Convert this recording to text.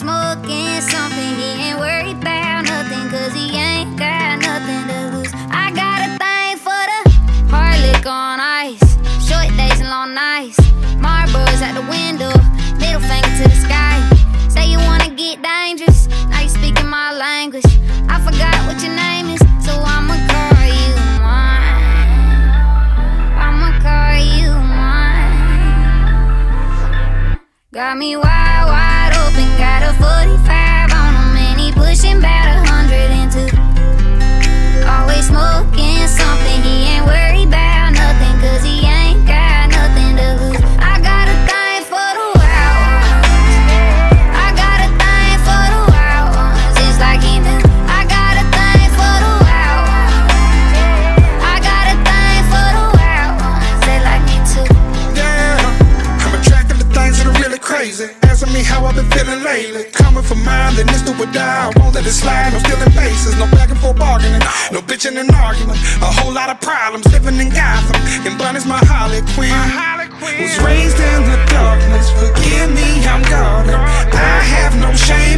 smoking something. He ain't worried about nothing, cause he ain't got nothing to lose. I got a thing for the hard lick on ice, short days and long nights, Marlboros at the window, middle finger to the sky. Say you wanna get dangerous, now you speaking my language. I forgot what your name is, so I'ma call you mine. I'ma call you mine. Got me wide, wide open, got a 45 on him, and he pushing about 100 into. Always smoking something, he ain't worried about nothing, cause he ain't got nothing to lose. I got a thing for the wild ones, I got a thing for the wild ones, it's like he knew. I got a thing for the wild ones, I got a thing for the wild ones, they like me too. Yeah, I'm attracted to things that are really crazy. Asking me how I've been feeling lately. Coming for mine, then this do or die. I won't let it slide, no stealing bases, no back and forth bargaining, no bitching and arguing. A whole lot of problems living in Gotham, and Bunny's my Harley Quinn. Was raised in the darkness, forgive me, I'm guarded. I have no shame